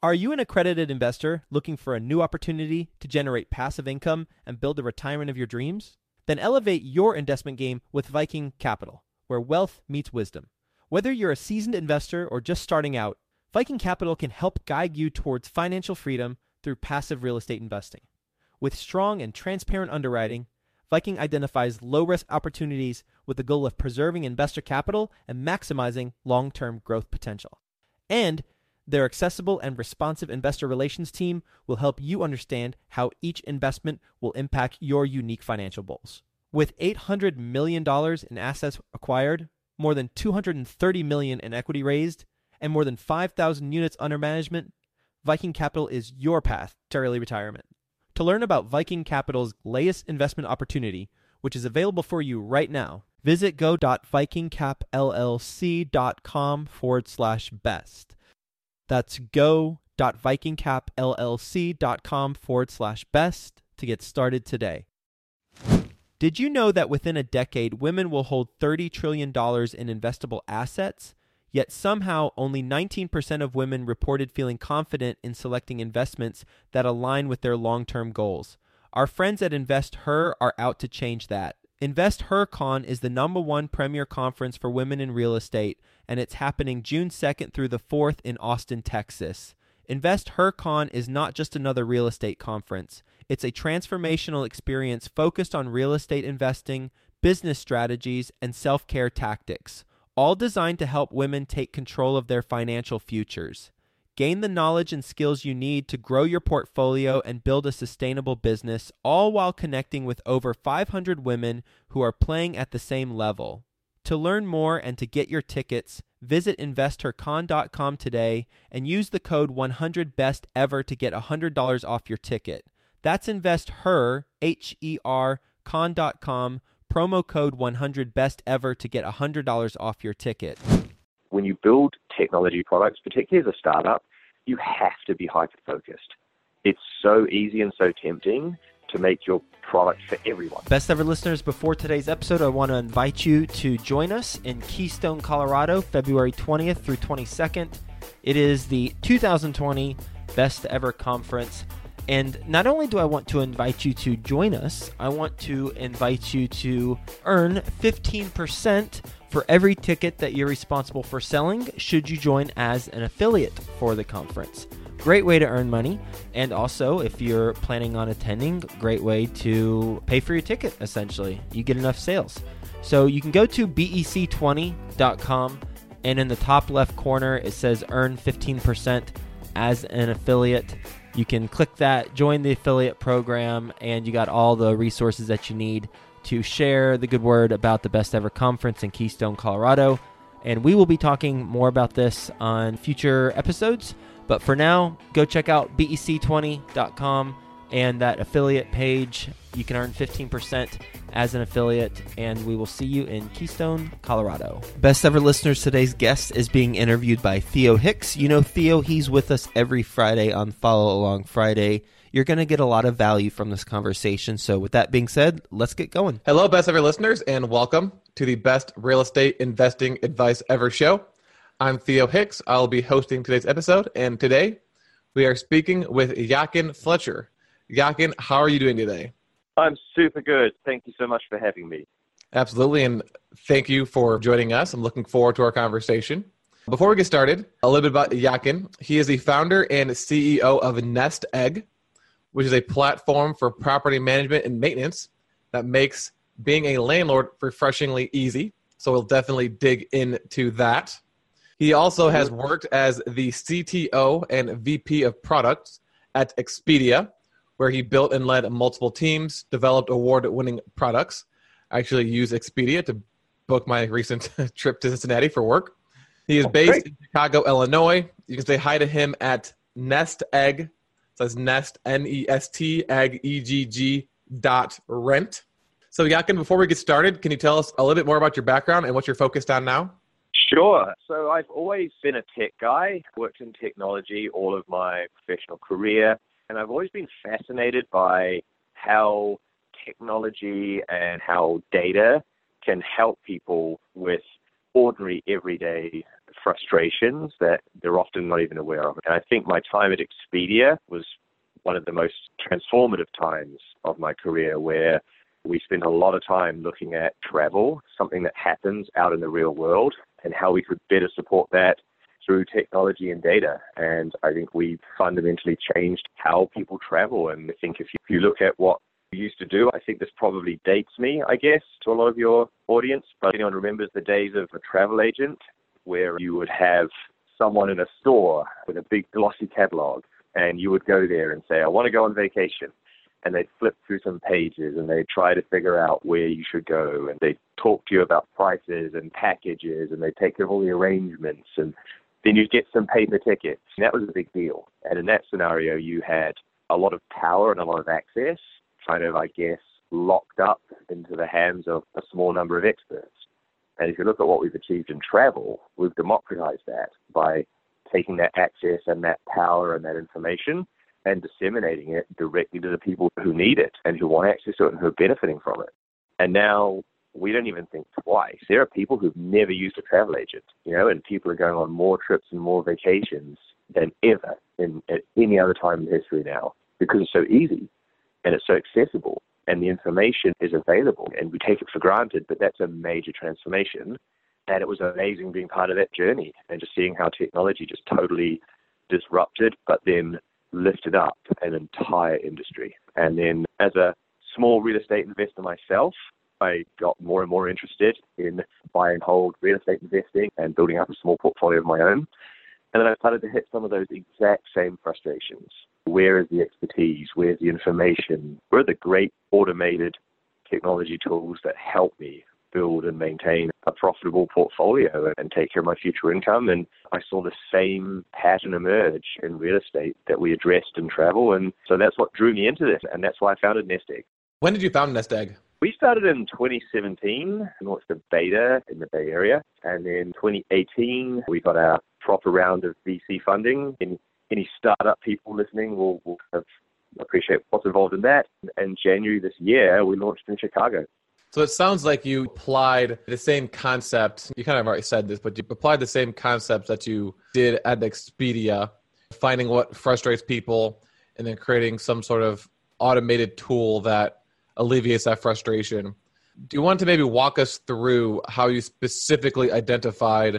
Are you an accredited investor looking for a new opportunity to generate passive income and build the retirement of your dreams? Then elevate your investment game with Viking Capital, where wealth meets wisdom. Whether you're a seasoned investor or just starting out, Viking Capital can help guide you towards financial freedom through passive real estate investing. With strong and transparent underwriting, Viking identifies low-risk opportunities with the goal of preserving investor capital and maximizing long-term growth potential. And their accessible and responsive investor relations team will help you understand how each investment will impact your unique financial goals. With $800 million in assets acquired, more than $230 million in equity raised, and more than 5,000 units under management, Viking Capital is your path to early retirement. To learn about Viking Capital's latest investment opportunity, which is available for you right now, visit go.vikingcapllc.com/best. That's go.vikingcapllc.com/best to get started today. Did you know that within a decade, women will hold $30 trillion in investable assets? Yet somehow only 19% of women reported feeling confident in selecting investments that align with their long-term goals. Our friends at InvestHer are out to change that. InvestHerCon is the #1 premier conference for women in real estate, and it's happening June 2nd through the 4th in Austin, Texas. InvestHerCon is not just another real estate conference. It's a transformational experience focused on real estate investing, business strategies, and self-care tactics, all designed to help women take control of their financial futures. Gain the knowledge and skills you need to grow your portfolio and build a sustainable business, all while connecting with over 500 women who are playing at the same level. To learn more and to get your tickets, visit InvestHerCon.com today and use the code 100BESTEVER to get $100 off your ticket. That's InvestHer, H-E-R, con.com, promo code 100BESTEVER to get $100 off your ticket. When you build technology products, particularly as a startup, you have to be hyper-focused. It's so easy and so tempting to make your product for everyone. Best ever listeners, before today's episode, I want to invite you to join us in Keystone, Colorado, February 20th through 22nd. It is the 2020 Best Ever Conference. And not only do I want to invite you to join us, I want to invite you to earn 15% for every ticket that you're responsible for selling should you join as an affiliate for the conference. Great way to earn money. And also, if you're planning on attending, great way to pay for your ticket, essentially. You get enough sales. So you can go to bec20.com, and in the top left corner, it says earn 15% as an affiliate. You can click that, join the affiliate program, and you got all the resources that you need to share the good word about the Best Ever Conference in Keystone, Colorado. And we will be talking more about this on future episodes. But for now, go check out bec20.com and that affiliate page. You can earn 15% as an affiliate, and we will see you in Keystone, Colorado. Best Ever listeners, today's guest is being interviewed by Theo Hicks. You know Theo, he's with us every Friday on Follow Along Friday. You're going to get a lot of value from this conversation. So with that being said, let's get going. Hello, Best Ever listeners, and welcome to the Best Real Estate Investing Advice Ever show. I'm Theo Hicks. I'll be hosting today's episode, and today we are speaking with Jochen Fletcher. Jochen, how are you doing today? I'm super good. Thank you so much for having me. Absolutely, and thank you for joining us. I'm looking forward to our conversation. Before we get started, a little bit about Jochen. He is the founder and CEO of Nest Egg, which is a platform for property management and maintenance that makes being a landlord refreshingly easy. So we'll definitely dig into that. He also has worked as the CTO and VP of products at Expedia, where he built and led multiple teams, developed award-winning products. I actually use Expedia to book my recent trip to Cincinnati for work. He is based in Chicago, Illinois. You can say hi to him at Nest Egg. It says Nest, N-E-S-T, Egg, E-G-G .rent. So Jochen, before we get started, can you tell us a little bit more about your background and what you're focused on now? Sure. So I've always been a tech guy, worked in technology all of my professional career, and I've always been fascinated by how technology and how data can help people with ordinary, everyday frustrations that they're often not even aware of. And I think my time at Expedia was one of the most transformative times of my career, where we spent a lot of time looking at travel, something that happens out in the real world, and how we could better support that through technology and data. And I think we fundamentally changed how people travel. And I think if you look at what we used to do, I think this probably dates me, I guess, to a lot of your audience, but anyone remembers the days of a travel agent where you would have someone in a store with a big glossy catalog, and you would go there and say, I want to go on vacation. And they'd flip through some pages and they'd try to figure out where you should go. And they'd talk to you about prices and packages, and they'd take care of all the arrangements. And then you'd get some paper tickets. And that was a big deal. And in that scenario, you had a lot of power and a lot of access, kind of, I guess, locked up into the hands of a small number of experts. And if you look at what we've achieved in travel, we've democratized that by taking that access and that power and that information and disseminating it directly to the people who need it and who want access to it and who are benefiting from it. And now we don't even think twice. There are people who've never used a travel agent, and people are going on more trips and more vacations than ever at any other time in history now, because it's so easy and it's so accessible and the information is available, and we take it for granted, but that's a major transformation. And it was amazing being part of that journey and just seeing how technology just totally disrupted, but then lifted up an entire industry. And then as a small real estate investor myself, I got more and more interested in buy and hold real estate investing and building up a small portfolio of my own. And then I started to hit some of those exact same frustrations. Where is the expertise? Where's the information? Where are the great automated technology tools that help me build and maintain a profitable portfolio and take care of my future income? And I saw the same pattern emerge in real estate that we addressed in travel. And so that's what drew me into this. And that's why I founded Nest Egg. When did you found Nest Egg? We started in 2017, launched a beta in the Bay Area. And then 2018, we got our proper round of VC funding. Any startup people listening will appreciate what's involved in that. And January this year, we launched in Chicago. So it sounds like you applied the same concept. You kind of already said this, but you applied the same concepts that you did at Expedia, finding what frustrates people and then creating some sort of automated tool that alleviates that frustration. Do you want to maybe walk us through how you specifically identified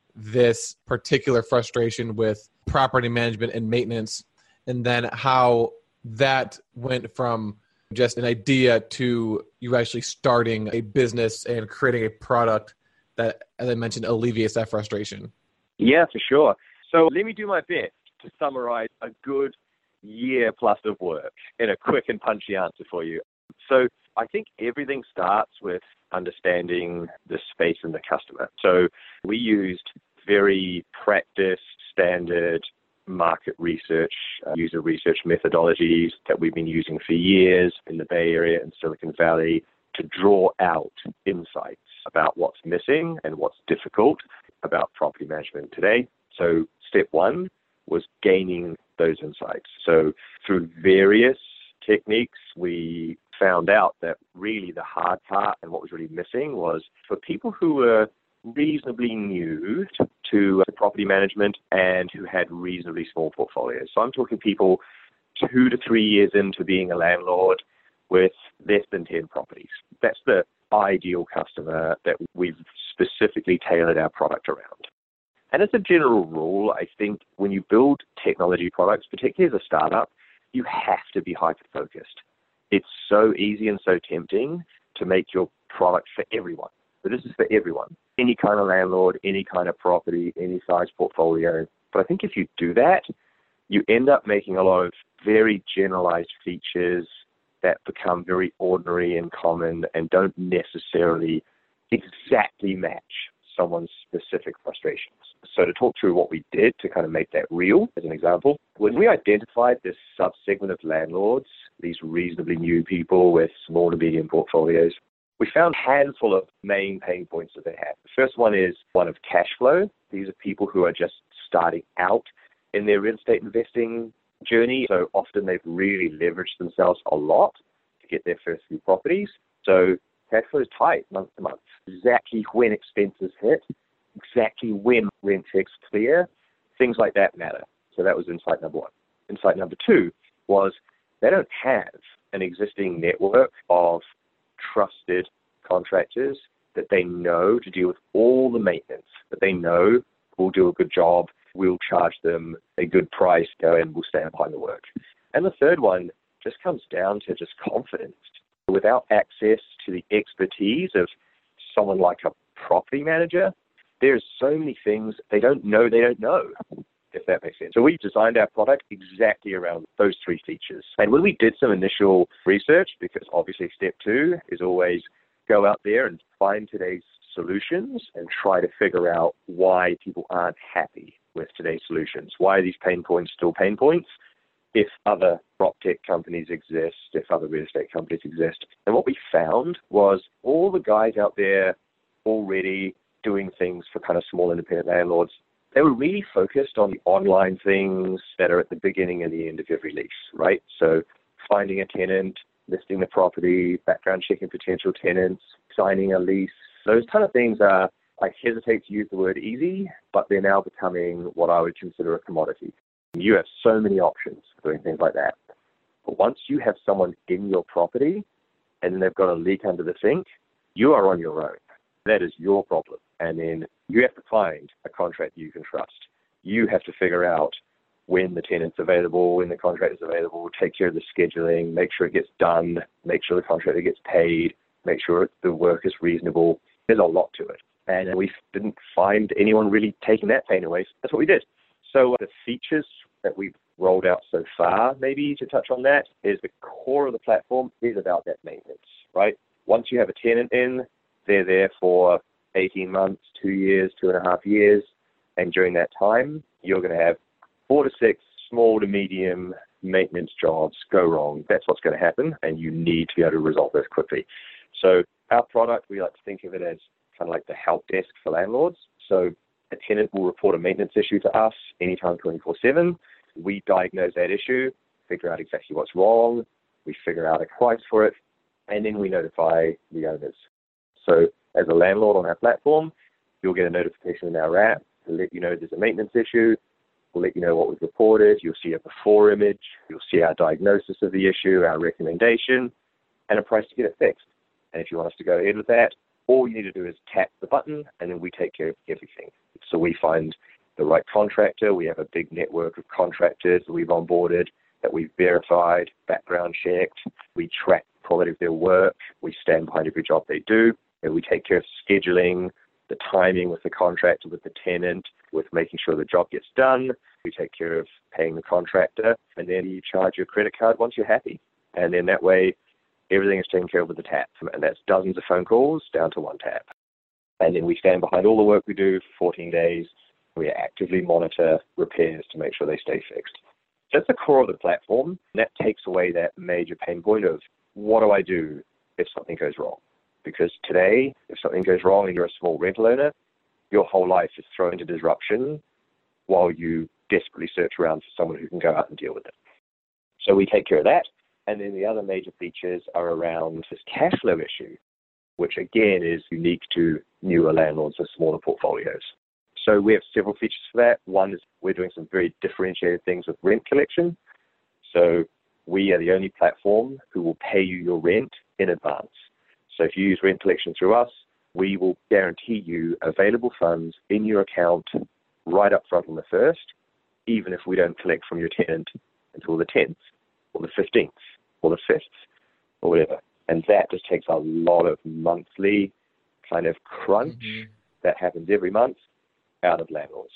this particular frustration with property management and maintenance, and then how that went from just an idea to you actually starting a business and creating a product that, as I mentioned, alleviates that frustration? Yeah, for sure. So let me do my best to summarize a good year plus of work in a quick and punchy answer for you. So I think everything starts with understanding the space and the customer. So we used very practiced, standard market research, user research methodologies that we've been using for years in the Bay Area and Silicon Valley to draw out insights about what's missing and what's difficult about property management today. So step one was gaining those insights. So through various techniques, we found out that really the hard part and what was really missing was for people who were reasonably new to property management and who had reasonably small portfolios. So I'm talking people 2 to 3 years into being a landlord with less than 10 properties. That's the ideal customer that we've specifically tailored our product around. And as a general rule, I think when you build technology products, particularly as a startup, you have to be hyper-focused. It's so easy and so tempting to make your product for everyone. But this is for everyone. Any kind of landlord, any kind of property, any size portfolio. But I think if you do that, you end up making a lot of very generalized features that become very ordinary and common and don't necessarily exactly match someone's specific frustrations. So to talk through what we did to kind of make that real, as an example, when we identified this subsegment of landlords, these reasonably new people with small to medium portfolios, we found a handful of main pain points that they have. The first one is one of cash flow. These are people who are just starting out in their real estate investing journey. So often they've really leveraged themselves a lot to get their first few properties. So cash flow is tight month to month. Exactly when expenses hit exactly when rent checks clear, things like that matter. So that was insight number one. Insight number two was they don't have an existing network of trusted contractors that they know to deal with all the maintenance, that they know will do a good job, we'll charge them a good price, and we'll stand behind the work. And the third one just comes down to just confidence. Without access to the expertise of someone like a property manager, there's so many things they don't know, if that makes sense. So we designed our product exactly around those three features. And when we did some initial research, because obviously step two is always go out there and find today's solutions and try to figure out why people aren't happy with today's solutions. Why are these pain points still pain points if other prop tech companies exist, if other real estate companies exist? And what we found was all the guys out there already doing things for kind of small independent landlords, they were really focused on the online things that are at the beginning and the end of every lease, right? So finding a tenant, listing the property, background checking potential tenants, signing a lease. Those kind of things are, I hesitate to use the word easy, but they're now becoming what I would consider a commodity. You have so many options for doing things like that. But once you have someone in your property and then they've got a leak under the sink, you are on your own. That is your problem. And then you have to find a contractor you can trust. You have to figure out when the tenant's available, when the contractor's available, take care of the scheduling, make sure it gets done, make sure the contractor gets paid, make sure the work is reasonable. There's a lot to it. And we didn't find anyone really taking that pain away. That's what we did. So the features that we've rolled out so far, maybe to touch on that, is the core of the platform is about that maintenance, right? Once you have a tenant in, they're there for 18 months, 2 years, 2.5 years. And during that time, you're going to have 4 to 6 small to medium maintenance jobs go wrong. That's what's going to happen. And you need to be able to resolve those quickly. So our product, we like to think of it as kind of like the help desk for landlords. So a tenant will report a maintenance issue to us anytime 24/7. We diagnose that issue, figure out exactly what's wrong. We figure out a price for it, and then we notify the owners. So as a landlord on our platform, you'll get a notification in our app to let you know there's a maintenance issue. We'll let you know what was reported. You'll see a before image. You'll see our diagnosis of the issue, our recommendation, and a price to get it fixed. And if you want us to go ahead with that, all you need to do is tap the button, and then we take care of everything. So we find the right contractor. We have a big network of contractors that we've onboarded, that we've verified, background checked. We track the quality of their work. We stand behind every job they do. And we take care of scheduling, the timing with the contractor, with the tenant, with making sure the job gets done. We take care of paying the contractor, and then you charge your credit card once you're happy. And then that way, everything is taken care of with the tap. And that's dozens of phone calls down to one tap. And then we stand behind all the work we do for 14 days. We actively monitor repairs to make sure they stay fixed. That's the core of the platform. And that takes away that major pain point of what do I do if something goes wrong? Because today, if something goes wrong and you're a small rental owner, your whole life is thrown into disruption while you desperately search around for someone who can go out and deal with it. So we take care of that. And then the other major features are around this cash flow issue, which again is unique to newer landlords with smaller portfolios. So we have several features for that. One is we're doing some very differentiated things with rent collection. So we are the only platform who will pay you your rent in advance. So if you use rent collection through us, we will guarantee you available funds in your account right up front on the 1st, even if we don't collect from your tenant until the 10th or the 15th or the 5th or whatever. And that just takes a lot of monthly kind of crunch that happens every month out of landlords.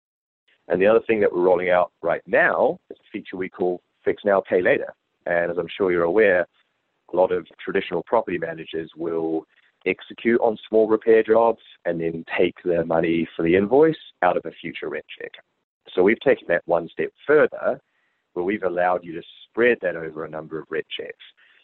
And the other thing that we're rolling out right now is a feature we call Fix Now, Pay Later. And as I'm sure you're aware, a lot of traditional property managers will execute on small repair jobs and then take their money for the invoice out of a future rent check. So we've taken that one step further, where we've allowed you to spread that over a number of rent checks.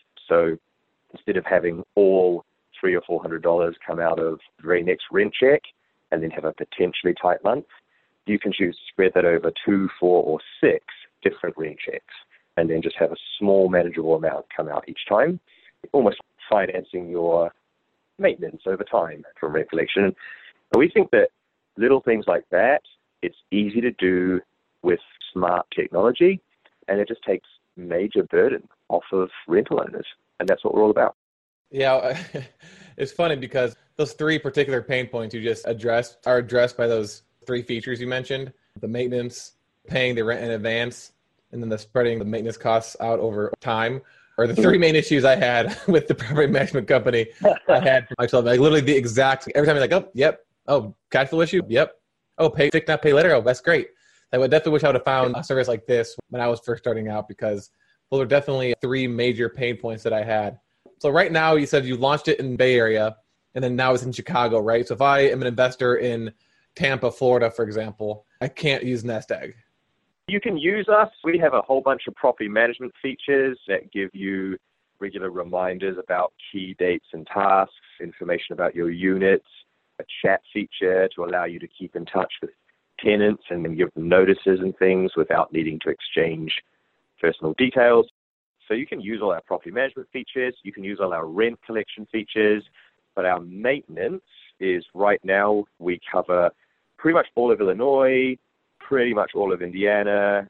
So instead of having all $300 or $400 come out of the very next rent check and then have a potentially tight month, you can choose to spread that over 2, 4, or 6 different rent checks, and then just have a small manageable amount come out each time, almost financing your maintenance over time from rent collection. And we think that little things like that, it's easy to do with smart technology, and it just takes major burden off of rental owners. And that's what we're all about. Yeah, it's funny because those three particular pain points you just addressed are addressed by those three features you mentioned: the maintenance, paying the rent in advance, and then the spreading the maintenance costs out over time. Are the three main issues I had with the property management company I had for myself. Like literally the exact, every time you're like, oh, yep. Oh, cash flow issue? Yep. Oh, pay fix not pay later? Oh, that's great. I would definitely wish I would have found a service like this when I was first starting out, because those are definitely three major pain points that I had. So right now, you said you launched it in Bay Area, and then now it's in Chicago, right? So if I am an investor in Tampa, Florida, for example, I can't use Nest Egg. You can use us. We have a whole bunch of property management features that give you regular reminders about key dates and tasks, information about your units, a chat feature to allow you to keep in touch with tenants and then give them notices and things without needing to exchange personal details. So you can use all our property management features. You can use all our rent collection features. But our maintenance is right now we cover pretty much all of Illinois, pretty much all of Indiana,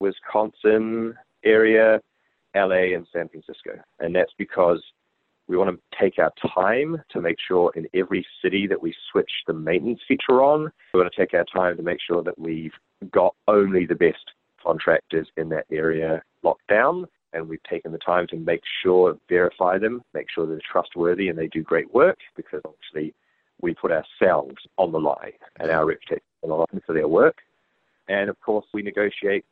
Wisconsin area, LA, and San Francisco. And that's because we want to take our time to make sure in every city that we switch the maintenance feature on, we want to take our time to make sure that we've got only the best contractors in that area locked down. And we've taken the time to make sure, verify them, make sure they're trustworthy and they do great work, because obviously we put ourselves on the line and our reputation on the line for their work. And of course, we negotiate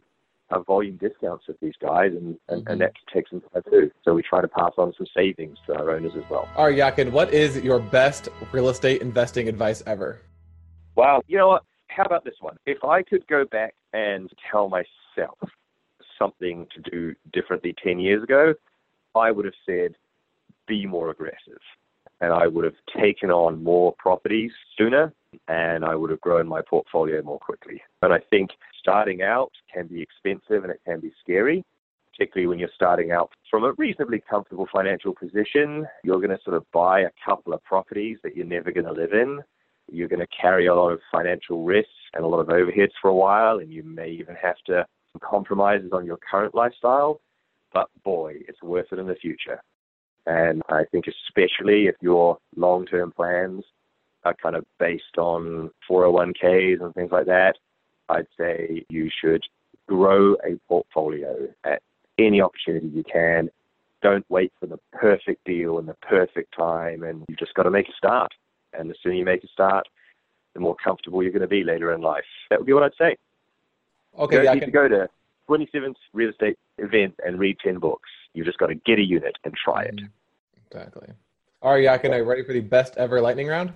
volume discounts with these guys, and that takes some time too. So we try to pass on some savings to our owners as well. All right, Jochen, what is your best real estate investing advice ever? Wow. You know what? How about this one? If I could go back and tell myself something to do differently 10 years ago, I would have said, be more aggressive. And I would have taken on more properties sooner, and I would have grown my portfolio more quickly. And I think starting out can be expensive and it can be scary, particularly when you're starting out from a reasonably comfortable financial position. You're going to sort of buy a couple of properties that you're never going to live in. You're going to carry a lot of financial risks and a lot of overheads for a while, and you may even have to compromises on your current lifestyle. But boy, it's worth it in the future. And I think especially if your long-term plans are kind of based on 401ks and things like that, I'd say you should grow a portfolio at any opportunity you can. Don't wait for the perfect deal and the perfect time, and you just got to make a start. And the sooner you make a start, the more comfortable you're going to be later in life. That would be what I'd say. Okay, you don't need to go to 27th real estate event and read 10 books. You just got to get a unit and try it. Exactly. All right, Jochen, are you ready for the best ever lightning round?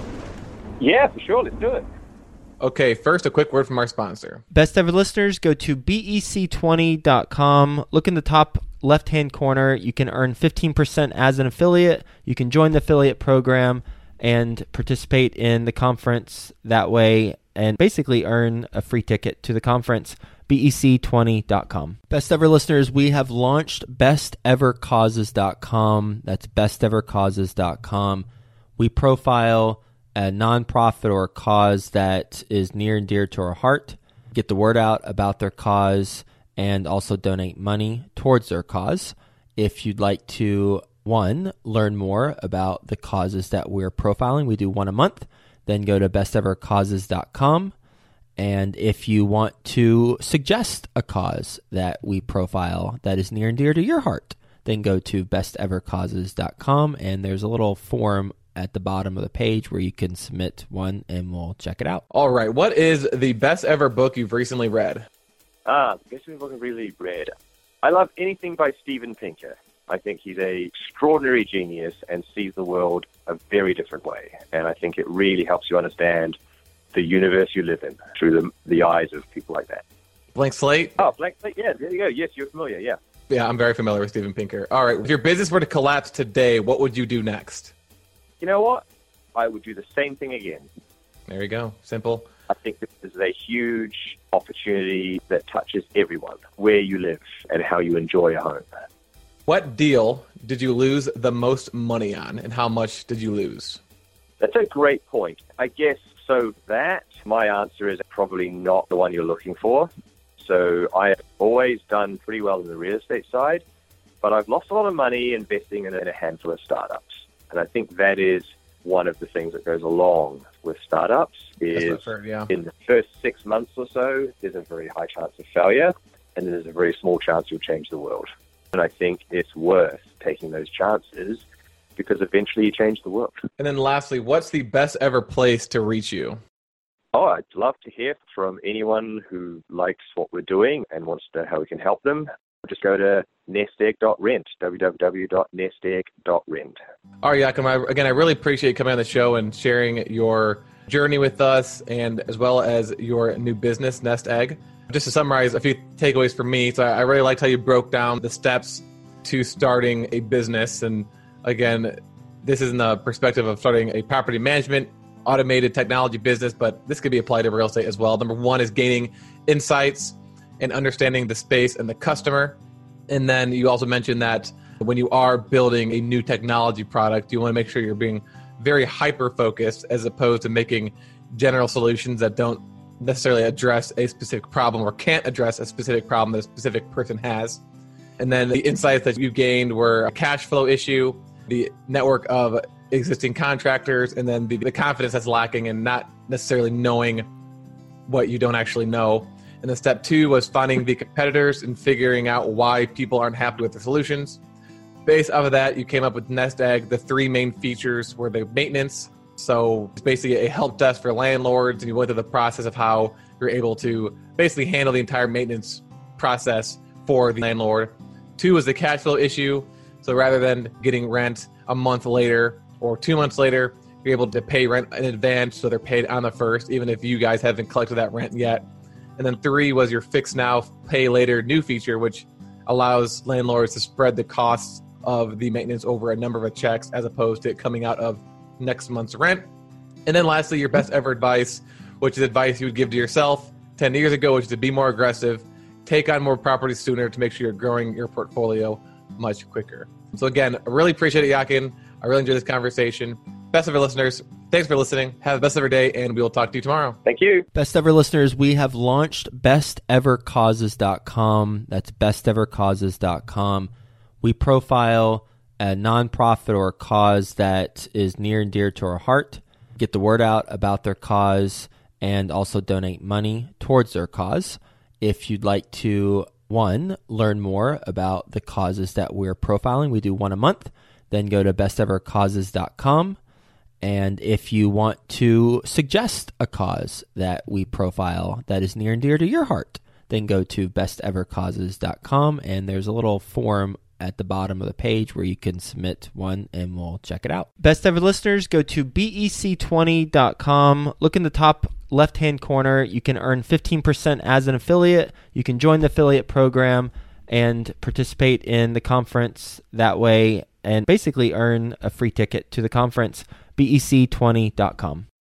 Yeah, for sure. Let's do it. Okay, first, a quick word from our sponsor. Best ever listeners, go to bec20.com. Look in the top left-hand corner. You can earn 15% as an affiliate. You can join the affiliate program and participate in the conference that way and basically earn a free ticket to the conference. bec20.com. Best ever listeners, we have launched bestevercauses.com. That's bestevercauses.com. We profile a nonprofit or a cause that is near and dear to our heart, get the word out about their cause, and also donate money towards their cause. If you'd like to, one, learn more about the causes that we're profiling, we do one a month, then go to bestevercauses.com. And if you want to suggest a cause that we profile that is near and dear to your heart, then go to bestevercauses.com, and there's a little form at the bottom of the page where you can submit one, and we'll check it out. All right. What is the best ever book you've recently read? The best ever book I've really read. I love anything by Steven Pinker. I think he's an extraordinary genius and sees the world a very different way. And I think it really helps you understand the universe you live in through the eyes of people like that. Blank Slate? Oh, Blank Slate. Yeah, there you go. Yes, you're familiar. Yeah. Yeah, I'm very familiar with Steven Pinker. All right. If your business were to collapse today, what would you do next? You know what? I would do the same thing again. There you go. Simple. I think this is a huge opportunity that touches everyone, where you live and how you enjoy a home. What deal did you lose the most money on, and how much did you lose? That's a great point. I guess So my answer is probably not the one you're looking for. So I've always done pretty well in the real estate side, but I've lost a lot of money investing in a handful of startups. And I think that is one of the things that goes along with startups is in the first 6 months or so, there's a very high chance of failure, and there's a very small chance you'll change the world. And I think it's worth taking those chances because eventually you change the world. And then lastly, what's the best ever place to reach you? Oh, I'd love to hear from anyone who likes what we're doing and wants to know how we can help them. Just go to nestegg.rent, www.nestegg.rent. All right, Joachim, I really appreciate you coming on the show and sharing your journey with us and as well as your new business, Nest Egg. Just to summarize a few takeaways for me, so I really liked how you broke down the steps to starting a business. And again, this is in the perspective of starting a property management automated technology business, but this could be applied to real estate as well. Number one is gaining insights and understanding the space and the customer. And then you also mentioned that when you are building a new technology product, you want to make sure you're being very hyper-focused as opposed to making general solutions that don't necessarily address a specific problem or can't address a specific problem that a specific person has. And then the insights that you gained were a cash flow issue, the network of existing contractors, and then the confidence that's lacking in not necessarily knowing what you don't actually know. And then step two was finding the competitors and figuring out why people aren't happy with the solutions. Based off of that, you came up with Nest Egg. The three main features were the maintenance. So it's basically a help desk for landlords, and you went through the process of how you're able to basically handle the entire maintenance process for the landlord. Two was the cash flow issue. So rather than getting rent a month later or 2 months later, you're able to pay rent in advance, so they're paid on the first, even if you guys haven't collected that rent yet. And then three was your fix now, pay later new feature, which allows landlords to spread the costs of the maintenance over a number of checks as opposed to it coming out of next month's rent. And then lastly, your best ever advice, which is advice you would give to yourself 10 years ago, which is to be more aggressive, take on more properties sooner to make sure you're growing your portfolio much quicker. So again, I really appreciate it, Joachim. I really enjoyed this conversation. Best ever listeners, thanks for listening. Have the best ever day, and we will talk to you tomorrow. Thank you. Best ever listeners, we have launched bestevercauses.com. That's bestevercauses.com. We profile a nonprofit or a cause that is near and dear to our heart, get the word out about their cause, and also donate money towards their cause. If you'd like to, one, learn more about the causes that we're profiling, we do one a month, then go to bestevercauses.com. And if you want to suggest a cause that we profile that is near and dear to your heart, then go to bestevercauses.com, and there's a little form at the bottom of the page where you can submit one and we'll check it out. Best ever listeners, go to bec20.com. Look in the top left-hand corner. You can earn 15% as an affiliate. You can join the affiliate program and participate in the conference that way and basically earn a free ticket to the conference. bec20.com.